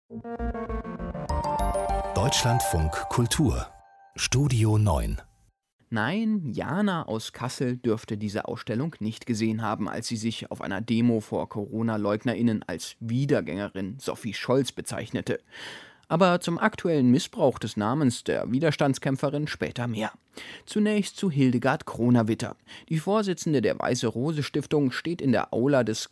Deutschlandfunk Kultur Studio 9. Nein, Jana aus Kassel dürfte diese Ausstellung nicht gesehen haben, als sie sich auf einer Demo vor Corona-LeugnerInnen als Wiedergängerin Sophie Scholz bezeichnete. Aber zum aktuellen Missbrauch des Namens der Widerstandskämpferin später mehr. Zunächst zu Hildegard Kronawitter. Die Vorsitzende der Weiße-Rose-Stiftung steht in der Aula des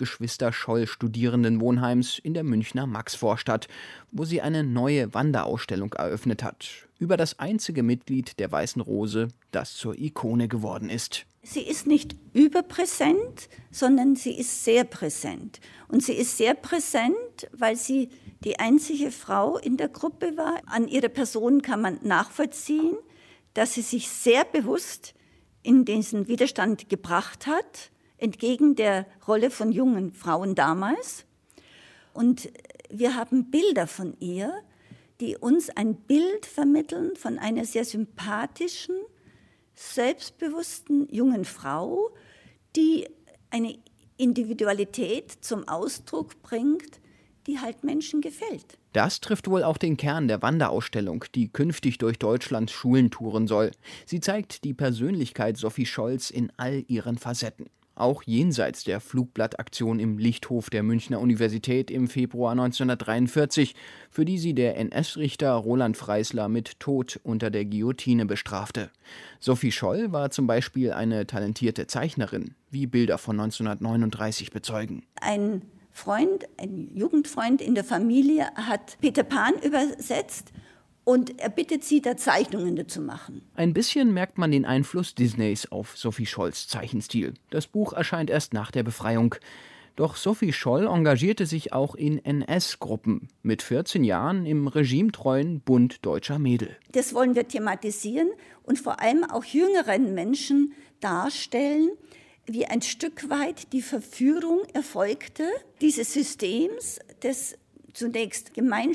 Geschwister-Scholl-Studierendenwohnheims in der Münchner Maxvorstadt, wo sie eine neue Wanderausstellung eröffnet hat. Über das einzige Mitglied der Weißen Rose, das zur Ikone geworden ist. Sie ist nicht überpräsent, sondern sie ist sehr präsent. Und sie ist sehr präsent, weil sie die einzige Frau in der Gruppe war. An ihrer Person kann man nachvollziehen, dass sie sich sehr bewusst in diesen Widerstand gebracht hat, entgegen der Rolle von jungen Frauen damals. Und wir haben Bilder von ihr, die uns ein Bild vermitteln von einer sehr sympathischen, selbstbewussten jungen Frau, die eine Individualität zum Ausdruck bringt, die halt Menschen gefällt. Das trifft wohl auch den Kern der Wanderausstellung, die künftig durch Deutschlands Schulen touren soll. Sie zeigt die Persönlichkeit Sophie Scholz in all ihren Facetten. Auch jenseits der Flugblattaktion im Lichthof der Münchner Universität im Februar 1943, für die sie der NS-Richter Roland Freisler mit Tod unter der Guillotine bestrafte. Sophie Scholl war zum Beispiel eine talentierte Zeichnerin, wie Bilder von 1939 bezeugen. Ein Jugendfreund in der Familie hat Peter Pan übersetzt und er bittet sie, da Zeichnungen dazu machen. Ein bisschen merkt man den Einfluss Disneys auf Sophie Scholls Zeichenstil. Das Buch erscheint erst nach der Befreiung. Doch Sophie Scholl engagierte sich auch in NS-Gruppen. Mit 14 Jahren im regimetreuen Bund Deutscher Mädel. Das wollen wir thematisieren und vor allem auch jüngeren Menschen darstellen, wie ein Stück weit die Verführung erfolgte, dieses Systems, das zunächst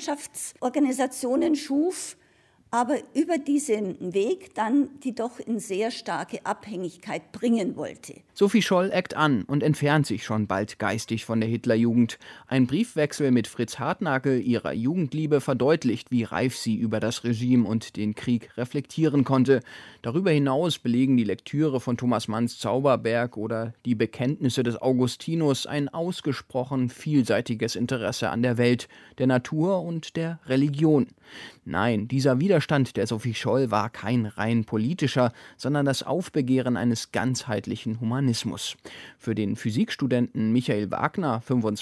Gemeinschaftsorganisationen schuf, aber über diesen Weg dann die doch in sehr starke Abhängigkeit bringen wollte. Sophie Scholl eckt an und entfernt sich schon bald geistig von der Hitlerjugend. Ein Briefwechsel mit Fritz Hartnagel ihrer Jugendliebe verdeutlicht, wie reif sie über das Regime und den Krieg reflektieren konnte. Darüber hinaus belegen die Lektüre von Thomas Manns Zauberberg oder die Bekenntnisse des Augustinus ein ausgesprochen vielseitiges Interesse an der Welt, der Natur und der Religion. Nein, dieser Widerstand der Sophie Scholl war kein rein politischer, sondern das Aufbegehren eines ganzheitlichen Humanismus. Für den Physikstudenten Michael Wagner,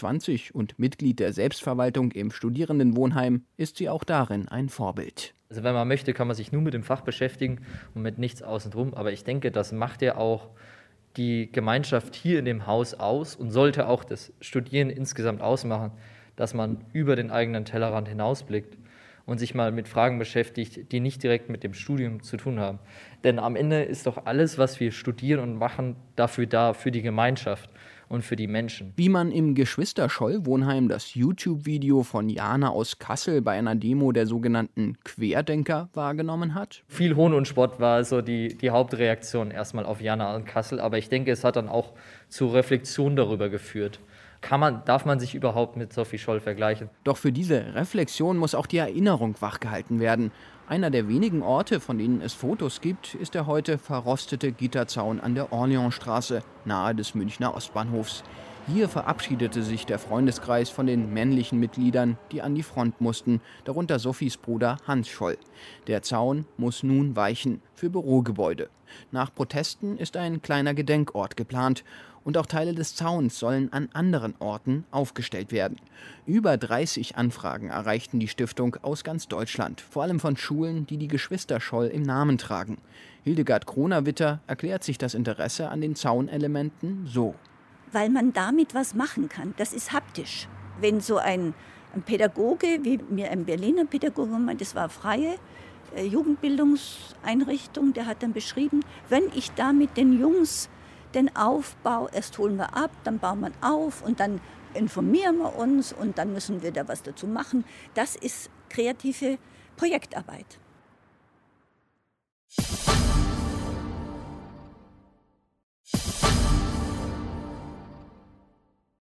25 und Mitglied der Selbstverwaltung im Studierendenwohnheim, ist sie auch darin ein Vorbild. Also wenn man möchte, kann man sich nur mit dem Fach beschäftigen und mit nichts außenrum. Aber ich denke, das macht ja auch die Gemeinschaft hier in dem Haus aus und sollte auch das Studieren insgesamt ausmachen, dass man über den eigenen Tellerrand hinausblickt und sich mal mit Fragen beschäftigt, die nicht direkt mit dem Studium zu tun haben. Denn am Ende ist doch alles, was wir studieren und machen, dafür da, für die Gemeinschaft und für die Menschen. Wie man im Geschwister-Scholl-Wohnheim das YouTube-Video von Jana aus Kassel bei einer Demo der sogenannten Querdenker wahrgenommen hat? Viel Hohn und Spott war so die Hauptreaktion erstmal auf Jana aus Kassel, aber ich denke, es hat dann auch zur Reflexion darüber geführt. Darf man sich überhaupt mit Sophie Scholl vergleichen? Doch für diese Reflexion muss auch die Erinnerung wachgehalten werden. Einer der wenigen Orte, von denen es Fotos gibt, ist der heute verrostete Gitterzaun an der Orleansstraße, nahe des Münchner Ostbahnhofs. Hier verabschiedete sich der Freundeskreis von den männlichen Mitgliedern, die an die Front mussten, darunter Sophies Bruder Hans Scholl. Der Zaun muss nun weichen für Bürogebäude. Nach Protesten ist ein kleiner Gedenkort geplant. Und auch Teile des Zauns sollen an anderen Orten aufgestellt werden. Über 30 Anfragen erreichten die Stiftung aus ganz Deutschland, vor allem von Schulen, die die Geschwister Scholl im Namen tragen. Hildegard Kronawitter erklärt sich das Interesse an den Zaunelementen so. Weil man damit was machen kann, das ist haptisch. Wenn so ein Pädagoge, wie mir ein Berliner Pädagoge meint, das war eine freie Jugendbildungseinrichtung, der hat dann beschrieben, wenn ich da mit den Jungs den Aufbau, erst holen wir ab, dann bauen wir auf und dann informieren wir uns und dann müssen wir da was dazu machen. Das ist kreative Projektarbeit.